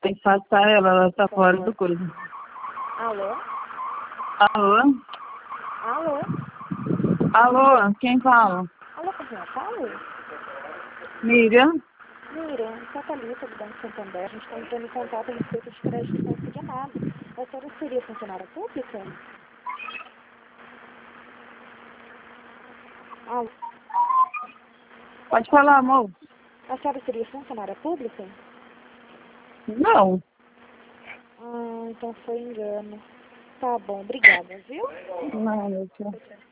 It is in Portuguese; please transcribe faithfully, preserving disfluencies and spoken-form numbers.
Tem que passar ela, ela tá fora do coisa. Alô? Alô? Alô? Alô, quem fala? Alô, com quem eu falo? Miriam? Miriam, isso é a Thalita do Banco Santander. A gente está entrando em contato a respeito de crédito consignado. A senhora seria funcionária pública? Alô? Pode falar, amor. A senhora seria funcionária pública? Não. Ah, então foi engano. Tá bom, obrigada, viu? Não, meu filho.